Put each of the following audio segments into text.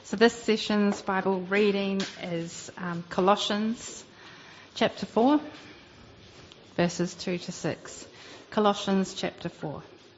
So this session's Bible reading is Colossians chapter 4, verses 2 to 6. Colossians chapter 4.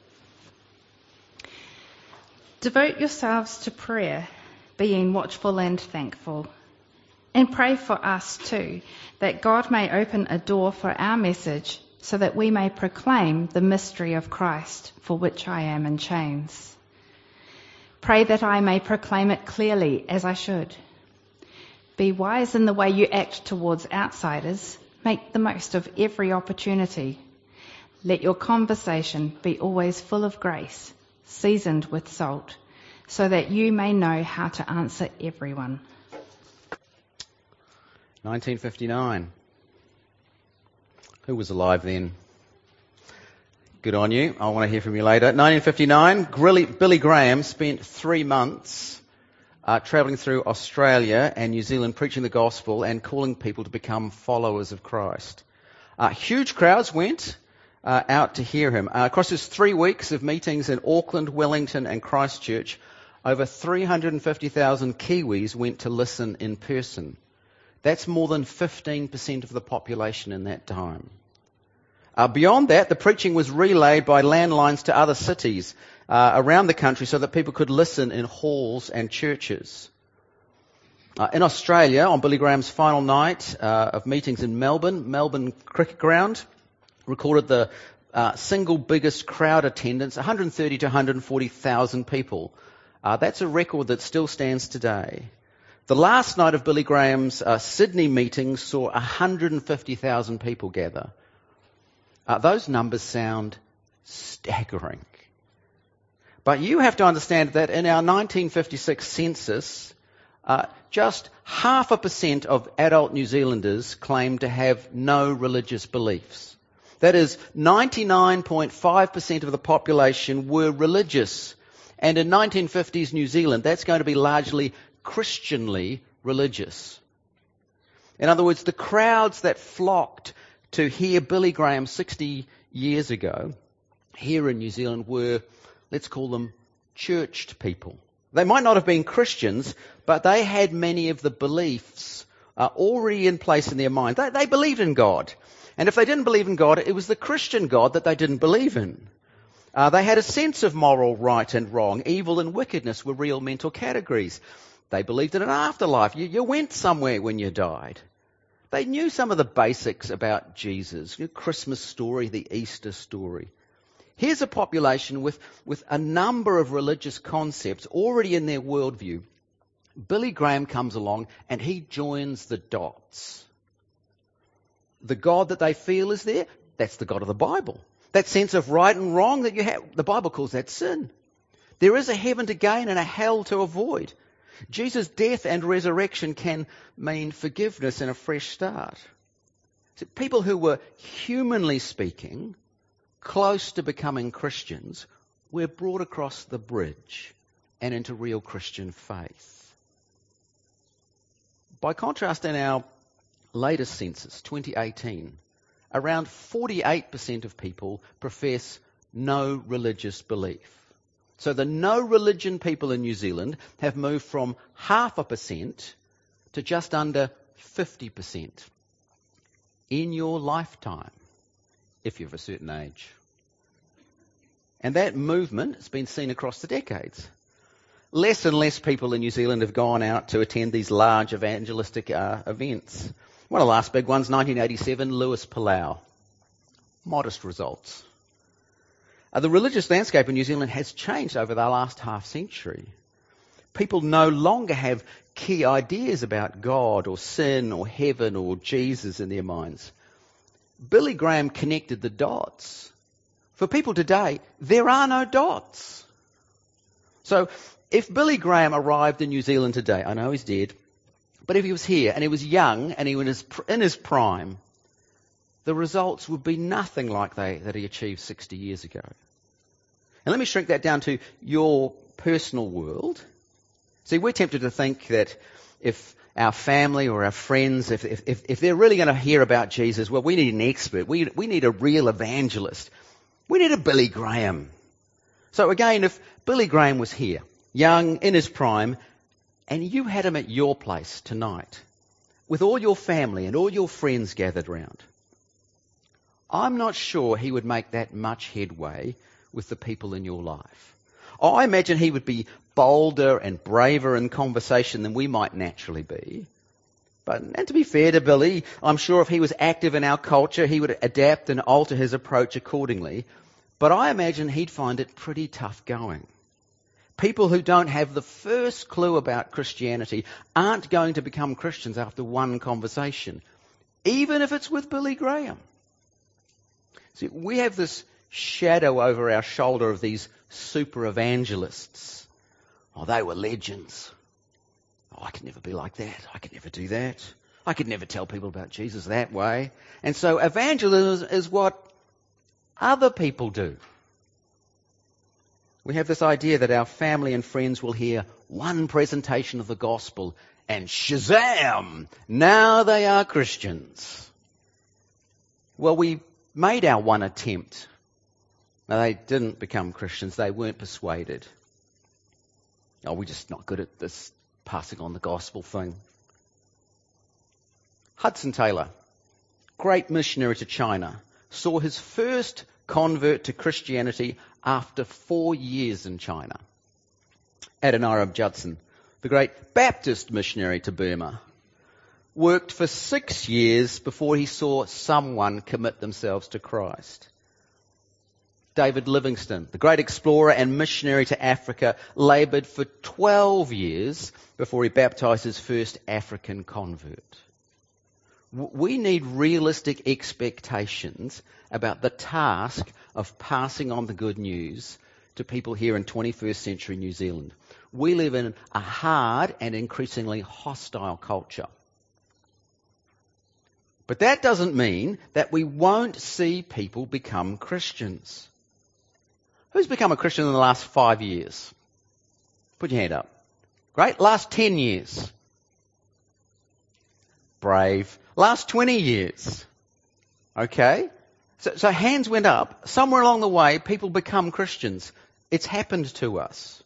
Devote yourselves to prayer, being watchful and thankful. And pray for us too, that God may open a door for our message, so that we may proclaim the mystery of Christ, for which I am in chains. Pray that I may proclaim it clearly as I should. Be wise in the way you act towards outsiders. Make the most of every opportunity. Let your conversation be always full of grace, seasoned with salt, so that you may know how to answer everyone. 1959. Who was alive then? Good on you. I want to hear from you later. 1959, Billy Graham spent 3 months travelling through Australia and New Zealand preaching the gospel and calling people to become followers of Christ. Huge crowds went out to hear him. Across his 3 weeks of meetings in Auckland, Wellington and Christchurch, over 350,000 Kiwis went to listen in person. That's more than 15% of the population in that time. Beyond that, the preaching was relayed by landlines to other cities around the country so that people could listen in halls and churches. In Australia, on Billy Graham's final night of meetings in Melbourne Cricket Ground recorded the single biggest crowd attendance, 130 to 140,000 people. That's a record that still stands today. The last night of Billy Graham's Sydney meetings saw 150,000 people gather. Those numbers sound staggering. But you have to understand that in our 1956 census, just 0.5% of adult New Zealanders claimed to have no religious beliefs. That is, 99.5% of the population were religious. And in 1950s New Zealand, that's going to be largely Christianly religious. In other words, the crowds that flocked to hear Billy Graham 60 years ago here in New Zealand were, let's call them, churched people. They might not have been Christians, but they had many of the beliefs already in place in their mind. They believed in God. And if they didn't believe in God, it was the Christian God that they didn't believe in. They had a sense of moral right and wrong. Evil and wickedness were real mental categories. They believed in an afterlife. You went somewhere when you died. They knew some of the basics about Jesus, the Christmas story, the Easter story. Here's a population with a number of religious concepts already in their worldview. Billy Graham comes along and he joins the dots. The God that they feel is there, that's the God of the Bible. That sense of right and wrong that you have, the Bible calls that sin. There is a heaven to gain and a hell to avoid. Jesus' death and resurrection can mean forgiveness and a fresh start. So people who were, humanly speaking, close to becoming Christians were brought across the bridge and into real Christian faith. By contrast, in our latest census, 2018, around 48% of people profess no religious belief. So the no-religion people in New Zealand have moved from 0.5% to just under 50% in your lifetime, if you're of a certain age. And that movement has been seen across the decades. Less and less people in New Zealand have gone out to attend these large evangelistic events. One of the last big ones, 1987, Lewis Palau. Modest results. The religious landscape in New Zealand has changed over the last half century. People no longer have key ideas about God or sin or heaven or Jesus in their minds. Billy Graham connected the dots. For people today, there are no dots. So if Billy Graham arrived in New Zealand today, I know he's dead, but if he was here and he was young and he was in his prime, the results would be nothing like that he achieved 60 years ago. And let me shrink that down to your personal world. See, we're tempted to think that if our family or our friends, if they're really going to hear about Jesus, well, we need an expert. We need a real evangelist. We need a Billy Graham. So again, if Billy Graham was here, young, in his prime, and you had him at your place tonight, with all your family and all your friends gathered round, I'm not sure he would make that much headway with the people in your life. I imagine he would be bolder and braver in conversation than we might naturally be. And to be fair to Billy, I'm sure if he was active in our culture, he would adapt and alter his approach accordingly. But I imagine he'd find it pretty tough going. People who don't have the first clue about Christianity aren't going to become Christians after one conversation, even if it's with Billy Graham. See, we have this shadow over our shoulder of these super evangelists. Oh, they were legends. Oh, I could never be like that. I could never do that. I could never tell people about Jesus that way. And so evangelism is what other people do. We have this idea that our family and friends will hear one presentation of the gospel and shazam, now they are Christians. Well, we made our one attempt. Now, they didn't become Christians. They weren't persuaded. Oh, we're just not good at this passing on the gospel thing. Hudson Taylor, great missionary to China, saw his first convert to Christianity after 4 years in China. Adoniram Judson, the great Baptist missionary to Burma, worked for 6 years before he saw someone commit themselves to Christ. David Livingstone, the great explorer and missionary to Africa, laboured for 12 years before he baptised his first African convert. We need realistic expectations about the task of passing on the good news to people here in 21st century New Zealand. We live in a hard and increasingly hostile culture. But that doesn't mean that we won't see people become Christians. Who's become a Christian in the last 5 years? Put your hand up. Great. Last 10 years. Brave. Last 20 years. Okay. So hands went up. Somewhere along the way, people become Christians. It's happened to us.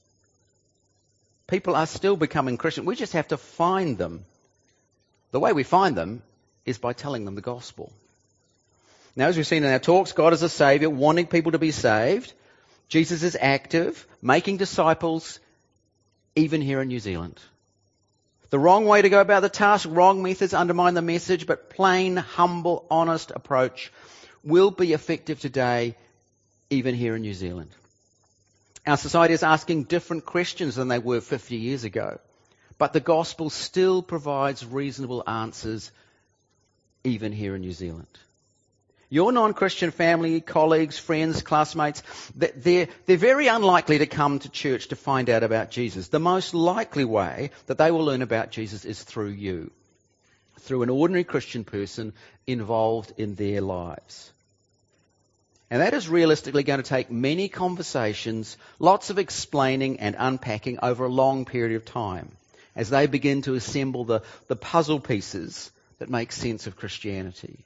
People are still becoming Christian. We just have to find them. The way we find them is by telling them the gospel. Now, as we've seen in our talks, God is a saviour, wanting people to be saved. Jesus is active, making disciples, even here in New Zealand. The wrong way to go about the task, wrong methods undermine the message, but plain, humble, honest approach will be effective today, even here in New Zealand. Our society is asking different questions than they were 50 years ago, but the gospel still provides reasonable answers, even here in New Zealand. Your non-Christian family, colleagues, friends, classmates, they're very unlikely to come to church to find out about Jesus. The most likely way that they will learn about Jesus is through you, through an ordinary Christian person involved in their lives. And that is realistically going to take many conversations, lots of explaining and unpacking over a long period of time as they begin to assemble the puzzle pieces that make sense of Christianity.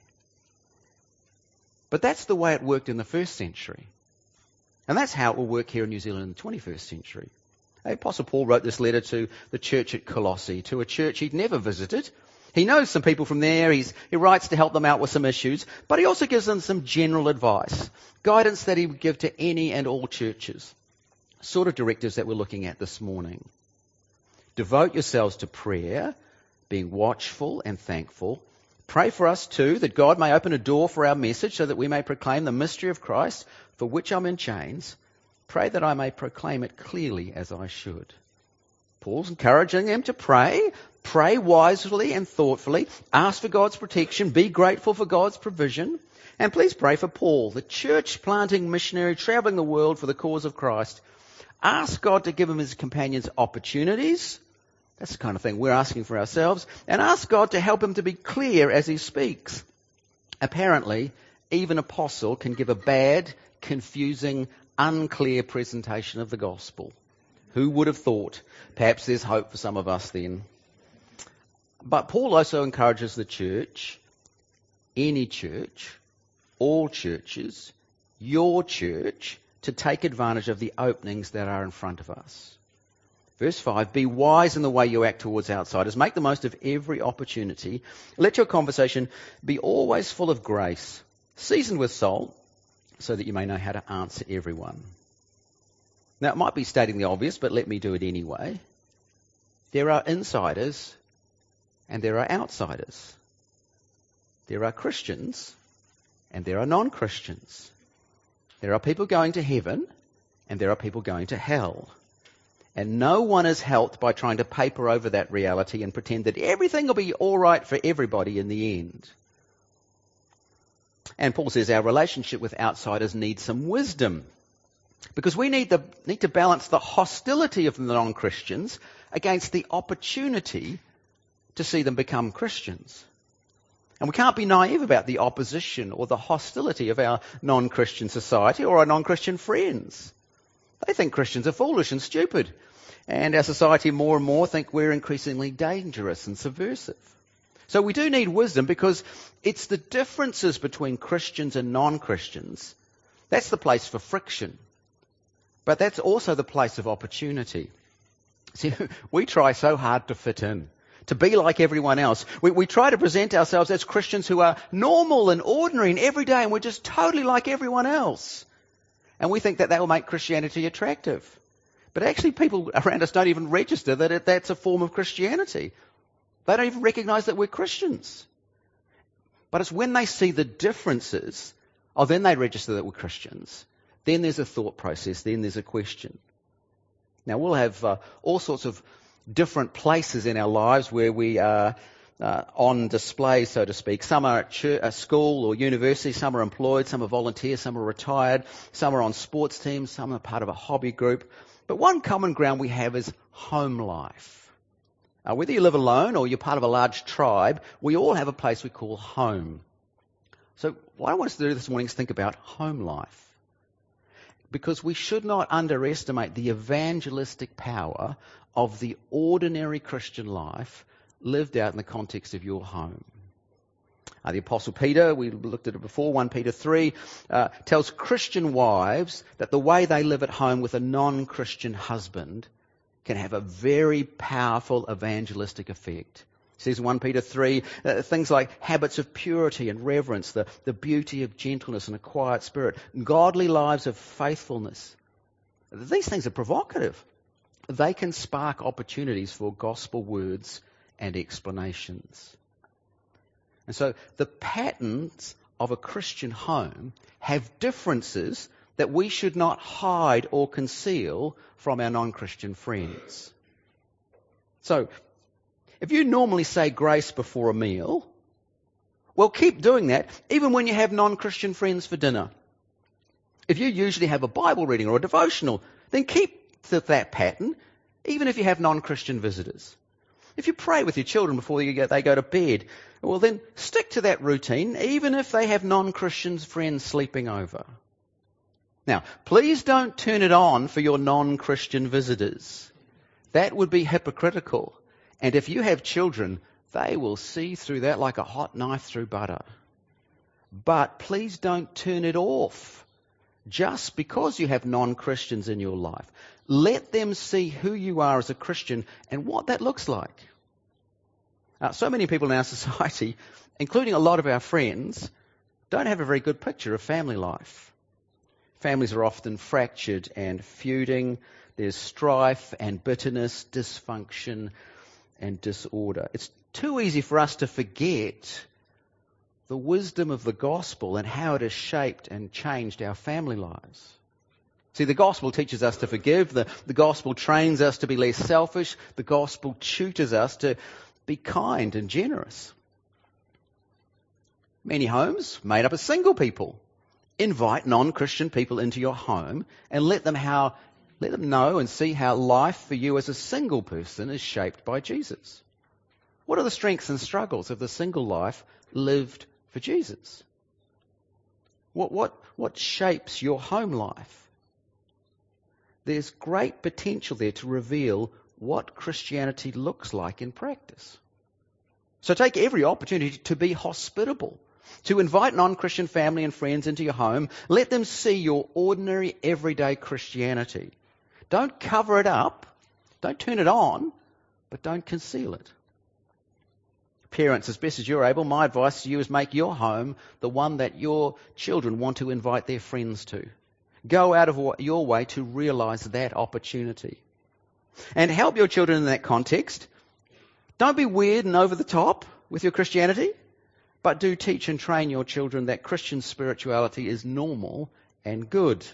But that's the way it worked in the first century. And that's how it will work here in New Zealand in the 21st century. The Apostle Paul wrote this letter to the church at Colossae, to a church he'd never visited. He knows some people from there. He writes to help them out with some issues. But he also gives them some general advice, guidance that he would give to any and all churches. Sort of directives that we're looking at this morning. Devote yourselves to prayer, being watchful and thankful. Pray for us too, that God may open a door for our message so that we may proclaim the mystery of Christ, for which I'm in chains. Pray that I may proclaim it clearly as I should. Paul's encouraging them to pray. Pray wisely and thoughtfully. Ask for God's protection. Be grateful for God's provision. And please pray for Paul, the church planting missionary travelling the world for the cause of Christ. Ask God to give him his companions opportunities. That's the kind of thing we're asking for ourselves. And ask God to help him to be clear as he speaks. Apparently, even Apostle can give a bad, confusing, unclear presentation of the gospel. Who would have thought? Perhaps there's hope for some of us then. But Paul also encourages the church, any church, all churches, your church, to take advantage of the openings that are in front of us. Verse 5, be wise in the way you act towards outsiders. Make the most of every opportunity. Let your conversation be always full of grace, seasoned with salt, so that you may know how to answer everyone. Now, it might be stating the obvious, but let me do it anyway. There are insiders and there are outsiders. There are Christians and there are non-Christians. There are people going to heaven and there are people going to hell. And no one is helped by trying to paper over that reality and pretend that everything will be all right for everybody in the end. And Paul says our relationship with outsiders needs some wisdom, because we need to balance the hostility of the non-Christians against the opportunity to see them become Christians. And we can't be naive about the opposition or the hostility of our non-Christian society or our non-Christian friends. They think Christians are foolish and stupid. And our society more and more think we're increasingly dangerous and subversive. So we do need wisdom, because it's the differences between Christians and non-Christians. That's the place for friction. But that's also the place of opportunity. See, we try so hard to fit in, to be like everyone else. We try to present ourselves as Christians who are normal and ordinary and everyday, and we're just totally like everyone else. And we think that will make Christianity attractive. But actually people around us don't even register that that's a form of Christianity. They don't even recognise that we're Christians. But it's when they see the differences, then they register that we're Christians. Then there's a thought process, then there's a question. Now we'll have all sorts of different places in our lives where we are on display, so to speak. Some are at school or university, some are employed, some are volunteers, some are retired, some are on sports teams, some are part of a hobby group. But one common ground we have is home life. Whether you live alone or you're part of a large tribe, we all have a place we call home. So what I want us to do this morning is think about home life. Because we should not underestimate the evangelistic power of the ordinary Christian life lived out in the context of your home. The Apostle Peter, we looked at it before, 1 Peter 3, tells Christian wives that the way they live at home with a non-Christian husband can have a very powerful evangelistic effect. It says in 1 Peter 3, things like habits of purity and reverence, the beauty of gentleness and a quiet spirit, godly lives of faithfulness. These things are provocative. They can spark opportunities for gospel words and explanations. And so the patterns of a Christian home have differences that we should not hide or conceal from our non-Christian friends. So, if you normally say grace before a meal, well, keep doing that even when you have non-Christian friends for dinner. If you usually have a Bible reading or a devotional, then keep to that pattern even if you have non-Christian visitors. If you pray with your children before they go to bed, well then stick to that routine even if they have non-Christian friends sleeping over. Now, please don't turn it on for your non-Christian visitors. That would be hypocritical. And if you have children, they will see through that like a hot knife through butter. But please don't turn it off just because you have non-Christians in your life. Let them see who you are as a Christian and what that looks like. So many people in our society, including a lot of our friends, don't have a very good picture of family life. Families are often fractured and feuding. There's strife and bitterness, dysfunction and disorder. It's too easy for us to forget the wisdom of the gospel and how it has shaped and changed our family lives. See, the gospel teaches us to forgive. The gospel trains us to be less selfish. The gospel tutors us to be kind and generous. Many homes made up of single people. Invite non-Christian people into your home and let them know and see how life for you as a single person is shaped by Jesus. What are the strengths and struggles of the single life lived for Jesus? What shapes your home life? There's great potential there to reveal what Christianity looks like in practice. So take every opportunity to be hospitable, to invite non-Christian family and friends into your home. Let them see your ordinary, everyday Christianity. Don't cover it up. Don't turn it on, but don't conceal it. Parents, as best as you're able, my advice to you is make your home the one that your children want to invite their friends to. Go out of your way to realise that opportunity. And help your children in that context. Don't be weird and over the top with your Christianity, but do teach and train your children that Christian spirituality is normal and good.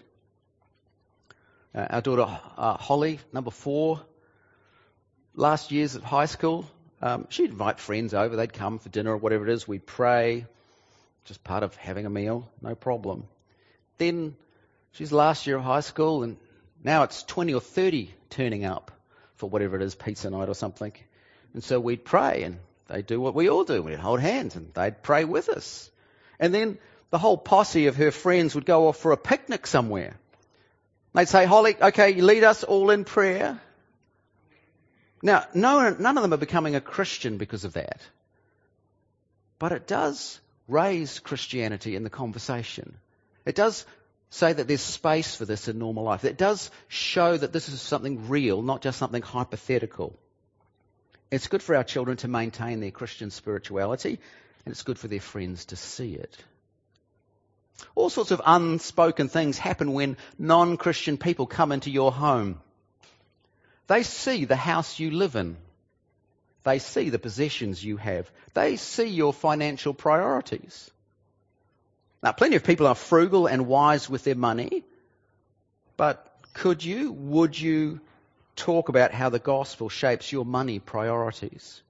Our daughter Holly, number 4, last year's at high school, she'd invite friends over. They'd come for dinner or whatever it is. We'd pray, just part of having a meal, no problem. Then she's last year of high school, and now it's 20 or 30 turning up for whatever it is, pizza night or something. And so we'd pray, and they'd do what we all do. We'd hold hands, and they'd pray with us. And then the whole posse of her friends would go off for a picnic somewhere. They'd say, Holly, okay, you lead us all in prayer. Now, none of them are becoming a Christian because of that. But it does raise Christianity in the conversation. It does say that there's space for this in normal life. It does show that this is something real, not just something hypothetical. It's good for our children to maintain their Christian spirituality, and it's good for their friends to see it. All sorts of unspoken things happen when non-Christian people come into your home. They see the house you live in. They see the possessions you have. They see your financial priorities. Now, plenty of people are frugal and wise with their money, but would you talk about how the gospel shapes your money priorities?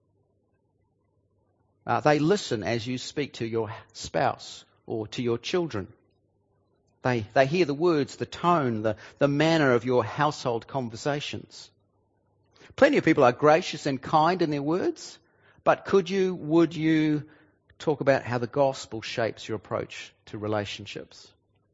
They listen as you speak to your spouse or to your children. They hear the words, the tone, the manner of your household conversations. Plenty of people are gracious and kind in their words, but would you talk about how the gospel shapes your approach to relationships?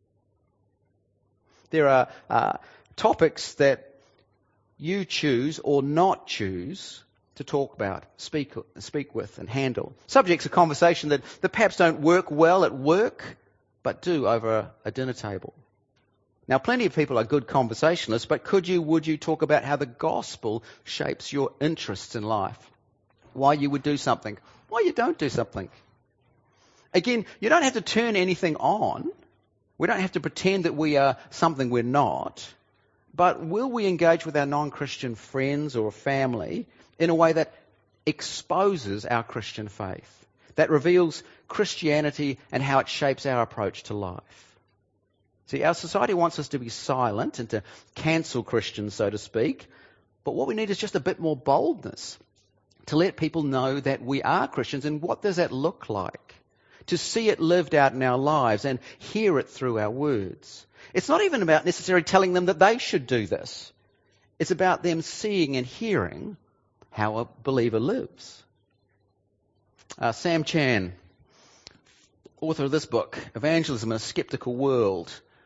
There are topics that you choose or not choose to talk about, speak with and handle. Subjects of conversation that perhaps don't work well at work, but do over a dinner table. Now, plenty of people are good conversationalists, but would you talk about how the gospel shapes your interests in life? Why you would do something, why you don't do something. Again, you don't have to turn anything on. We don't have to pretend that we are something we're not. But will we engage with our non-Christian friends or family in a way that exposes our Christian faith, that reveals Christianity and how it shapes our approach to life? See, our society wants us to be silent and to cancel Christians, so to speak. But what we need is just a bit more boldness to let people know that we are Christians. And what does that look like? To see it lived out in our lives and hear it through our words. It's not even about necessarily telling them that they should do this. It's about them seeing and hearing how a believer lives. Sam Chan, author of this book, Evangelism in a Skeptical World,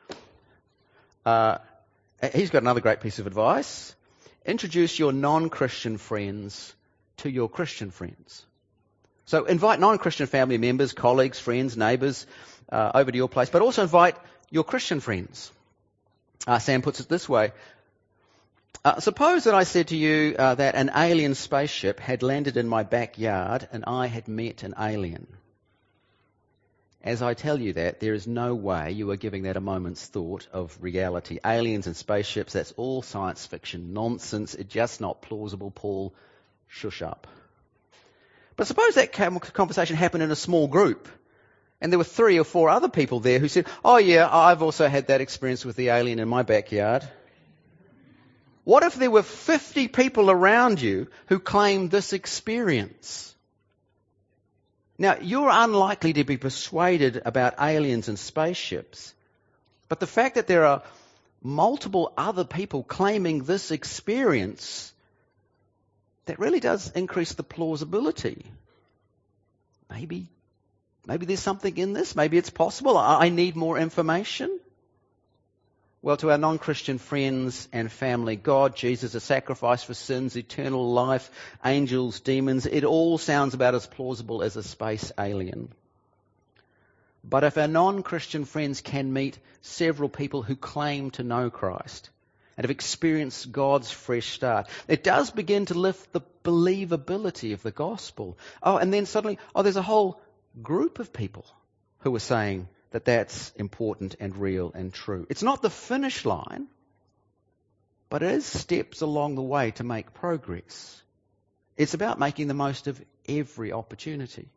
he's got another great piece of advice. Introduce your non-Christian friends to your Christian friends. So invite non-Christian family members, colleagues, friends, neighbours over to your place, but also invite your Christian friends. Sam puts it this way. Suppose that I said to you that an alien spaceship had landed in my backyard and I had met an alien. As I tell you that, there is no way you are giving that a moment's thought of reality. Aliens and spaceships, that's all science fiction nonsense. It's just not plausible, Paul. Shush up. But suppose that conversation happened in a small group and there were 3 or 4 other people there who said, oh yeah, I've also had that experience with the alien in my backyard. What if there were 50 people around you who claimed this experience? Now, you're unlikely to be persuaded about aliens and spaceships, but the fact that there are multiple other people claiming this experience, that really does increase the plausibility. Maybe there's something in this. Maybe it's possible. I need more information. Well, to our non-Christian friends and family, God, Jesus, a sacrifice for sins, eternal life, angels, demons, it all sounds about as plausible as a space alien. But if our non-Christian friends can meet several people who claim to know Christ, and have experienced God's fresh start. It does begin to lift the believability of the gospel. And then suddenly, there's a whole group of people who are saying that that's important and real and true. It's not the finish line, but it is steps along the way to make progress. It's about making the most of every opportunity.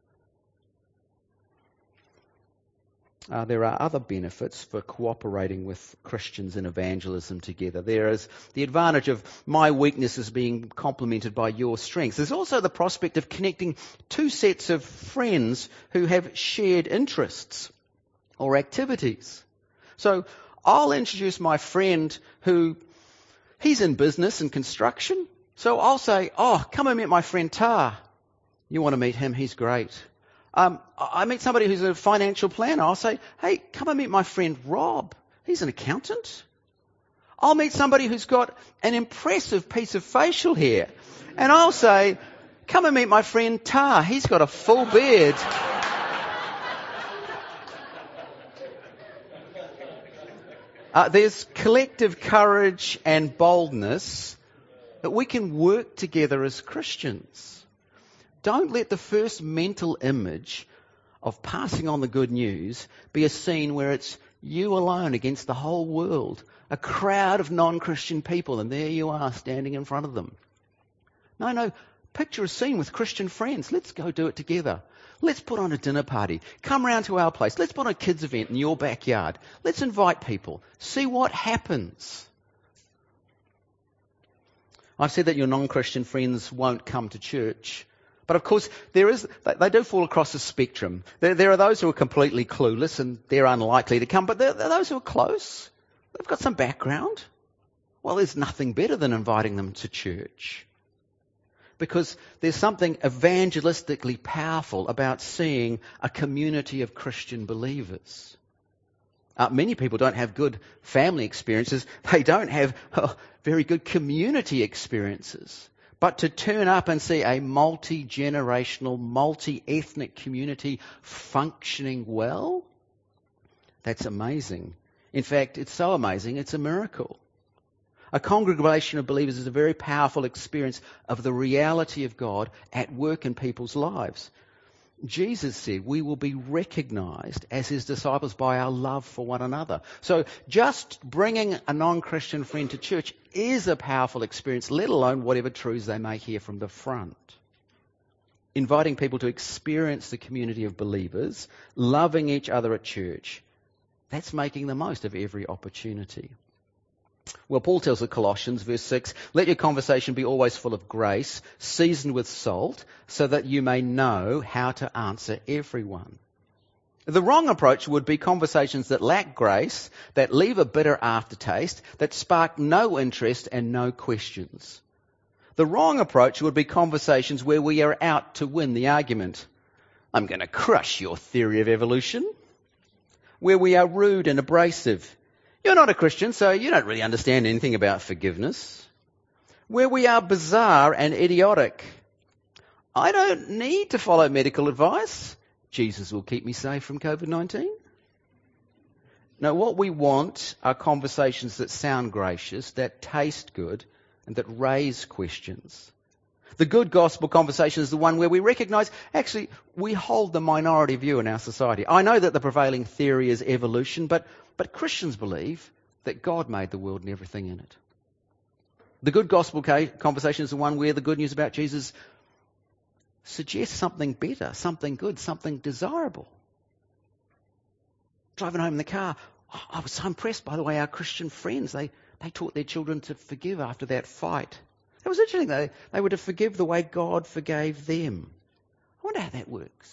There are other benefits for cooperating with Christians in evangelism together. There is the advantage of my weaknesses being complemented by your strengths. There's also the prospect of connecting two sets of friends who have shared interests or activities. So I'll introduce my friend who, he's in business and construction. So I'll say, come and meet my friend Tar. You want to meet him? He's great. I meet somebody who's a financial planner. I'll say, hey, come and meet my friend Rob. He's an accountant. I'll meet somebody who's got an impressive piece of facial hair. And I'll say, come and meet my friend Tar. He's got a full beard. There's collective courage and boldness that we can work together as Christians. Don't let the first mental image of passing on the good news be a scene where it's you alone against the whole world, a crowd of non-Christian people, and there you are standing in front of them. No, picture a scene with Christian friends. Let's go do it together. Let's put on a dinner party. Come round to our place. Let's put on a kids' event in your backyard. Let's invite people. See what happens. I've said that your non-Christian friends won't come to church. But of course, they do fall across the spectrum. There are those who are completely clueless and they're unlikely to come, but there are those who are close. They've got some background. Well, there's nothing better than inviting them to church. Because there's something evangelistically powerful about seeing a community of Christian believers. Many people don't have good family experiences. They don't have very good community experiences. But to turn up and see a multi-generational, multi-ethnic community functioning well, that's amazing. In fact, it's so amazing, it's a miracle. A congregation of believers is a very powerful experience of the reality of God at work in people's lives. Jesus said we will be recognized as his disciples by our love for one another. So just bringing a non-Christian friend to church is a powerful experience, let alone whatever truths they may hear from the front. Inviting people to experience the community of believers, loving each other at church, that's making the most of every opportunity. Well, Paul tells the Colossians, verse 6, let your conversation be always full of grace, seasoned with salt, so that you may know how to answer everyone. The wrong approach would be conversations that lack grace, that leave a bitter aftertaste, that spark no interest and no questions. The wrong approach would be conversations where we are out to win the argument. I'm going to crush your theory of evolution. Where we are rude and abrasive. You're not a Christian, so you don't really understand anything about forgiveness. Where we are bizarre and idiotic. I don't need to follow medical advice. Jesus will keep me safe from COVID-19. No, what we want are conversations that sound gracious, that taste good, and that raise questions. The good gospel conversation is the one where we recognise, actually, we hold the minority view in our society. I know that the prevailing theory is evolution, but Christians believe that God made the world and everything in it. The good gospel conversation is the one where the good news about Jesus suggests something better, something good, something desirable. Driving home in the car, I was so impressed by the way our Christian friends, they taught their children to forgive after that fight. It was interesting, they were to forgive the way God forgave them. I wonder how that works.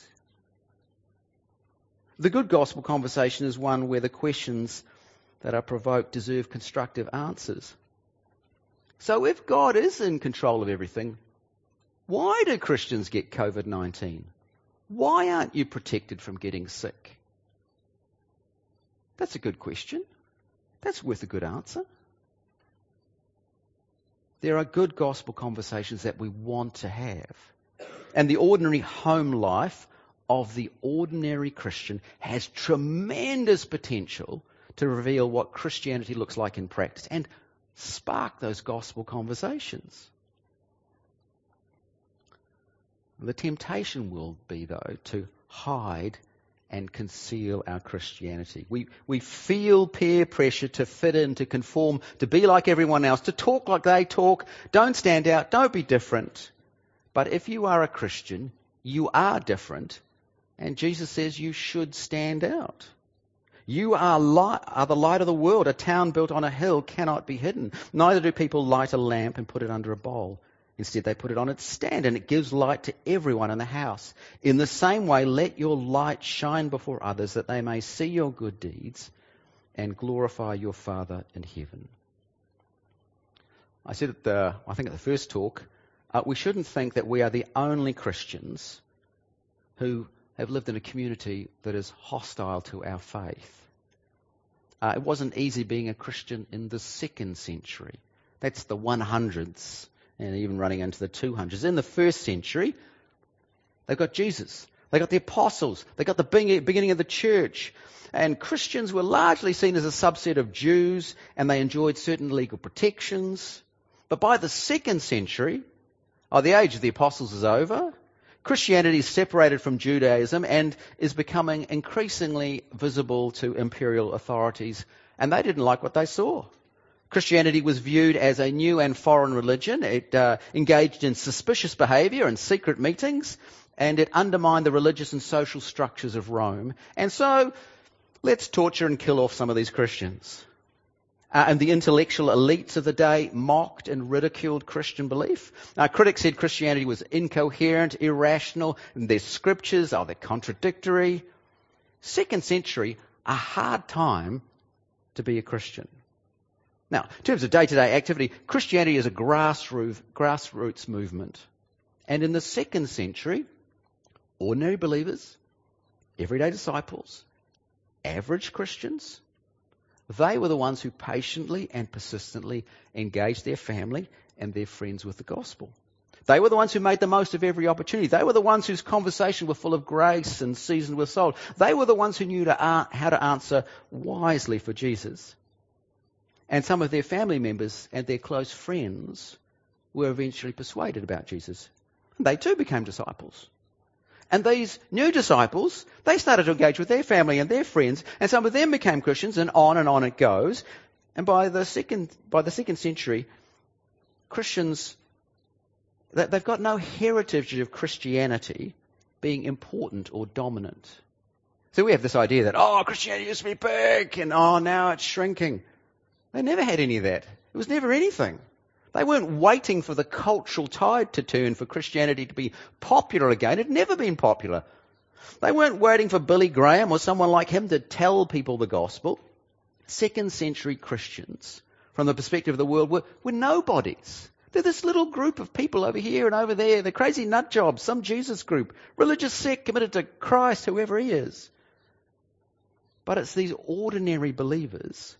The good gospel conversation is one where the questions that are provoked deserve constructive answers. So if God is in control of everything, why do Christians get COVID-19? Why aren't you protected from getting sick? That's a good question. That's worth a good answer. There are good gospel conversations that we want to have. And the ordinary home life of the ordinary Christian has tremendous potential to reveal what Christianity looks like in practice. And spark those gospel conversations. The temptation will be, though, to hide and conceal our Christianity. We feel peer pressure to fit in, to conform, to be like everyone else, to talk like they talk. Don't stand out, don't be different. But if you are a Christian, you are different, and Jesus says you should stand out. You are the light of the world. A town built on a hill cannot be hidden. Neither do people light a lamp and put it under a bowl. Instead, they put it on its stand, and it gives light to everyone in the house. In the same way, let your light shine before others, that they may see your good deeds and glorify your Father in heaven. I said at the first talk, we shouldn't think that we are the only Christians who have lived in a community that is hostile to our faith. It wasn't easy being a Christian in the 2nd century. That's the 100s. And even running into the 200s. In the 1st century, they've got Jesus. They got the apostles. They got the beginning of the church. And Christians were largely seen as a subset of Jews, and they enjoyed certain legal protections. But by the 2nd century, the age of the apostles is over. Christianity is separated from Judaism and is becoming increasingly visible to imperial authorities. And they didn't like what they saw. Christianity was viewed as a new and foreign religion. It engaged in suspicious behaviour and secret meetings, and it undermined the religious and social structures of Rome. And so, let's torture and kill off some of these Christians. And the intellectual elites of the day mocked and ridiculed Christian belief. Critics said Christianity was incoherent, irrational, and their scriptures, they're contradictory. 2nd century, a hard time to be a Christian. Now, in terms of day-to-day activity, Christianity is a grassroots movement. And in the 2nd century, ordinary believers, everyday disciples, average Christians, they were the ones who patiently and persistently engaged their family and their friends with the gospel. They were the ones who made the most of every opportunity. They were the ones whose conversation were full of grace and seasoned with salt. They were the ones who knew how to answer wisely for Jesus. And some of their family members and their close friends were eventually persuaded about Jesus. They too became disciples. And these new disciples, they started to engage with their family and their friends, and some of them became Christians, and on it goes. And by the second century, Christians, they've got no heritage of Christianity being important or dominant. So we have this idea that, Christianity used to be big, and now it's shrinking. They never had any of that. It was never anything. They weren't waiting for the cultural tide to turn for Christianity to be popular again. It had never been popular. They weren't waiting for Billy Graham or someone like him to tell people the gospel. 2nd century Christians, from the perspective of the world, were nobodies. They're this little group of people over here and over there. They're crazy nut jobs, some Jesus group, religious sect committed to Christ, whoever he is. But it's these ordinary believers,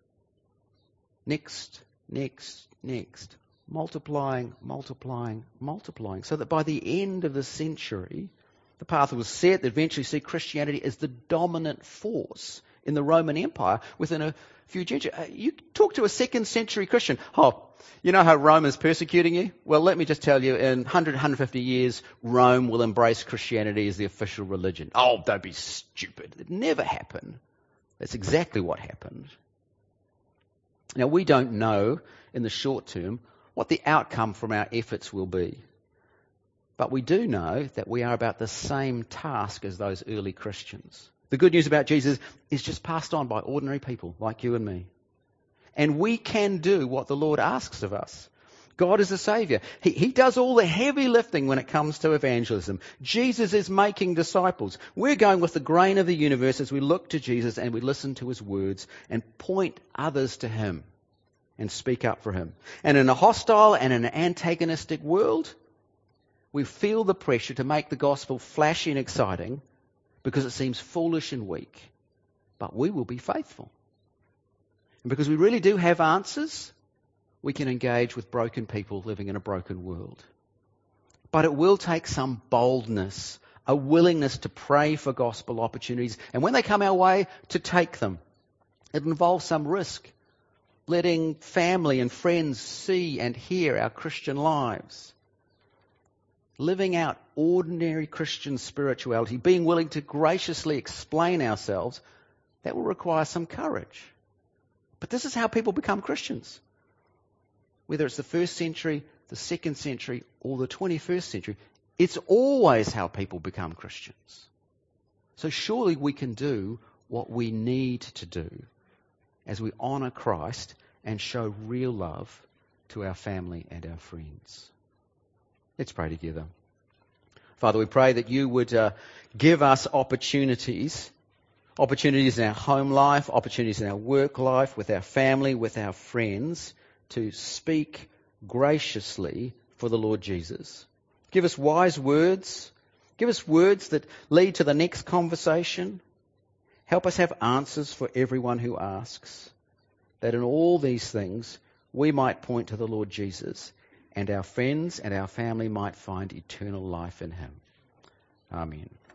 next, multiplying, so that by the end of the century, the path was set that eventually see Christianity as the dominant force in the Roman Empire within a few generations. You talk to a 2nd century Christian, you know how Rome is persecuting you? Well, let me just tell you, in 150 years, Rome will embrace Christianity as the official religion. Don't be stupid. It never happened. That's exactly what happened. Now, we don't know in the short term what the outcome from our efforts will be. But we do know that we are about the same task as those early Christians. The good news about Jesus is just passed on by ordinary people like you and me. And we can do what the Lord asks of us. God is a Saviour. He does all the heavy lifting when it comes to evangelism. Jesus is making disciples. We're going with the grain of the universe as we look to Jesus and we listen to his words and point others to him and speak up for him. And in a hostile and an antagonistic world, we feel the pressure to make the gospel flashy and exciting because it seems foolish and weak. But we will be faithful. And because we really do have answers, we can engage with broken people living in a broken world. But it will take some boldness, a willingness to pray for gospel opportunities, and when they come our way, to take them. It involves some risk. letting family and friends see and hear our Christian lives, living out ordinary Christian spirituality, being willing to graciously explain ourselves, that will require some courage. But this is how people become Christians. Whether it's the first century, the second century, or the 21st century, it's always how people become Christians. So surely we can do what we need to do as we honour Christ and show real love to our family and our friends. Let's pray together. Father, we pray that you would give us opportunities in our home life, opportunities in our work life, with our family, with our friends, to speak graciously for the Lord Jesus. Give us wise words. Give us words that lead to the next conversation. Help us have answers for everyone who asks, that in all these things we might point to the Lord Jesus, and our friends and our family might find eternal life in him. Amen.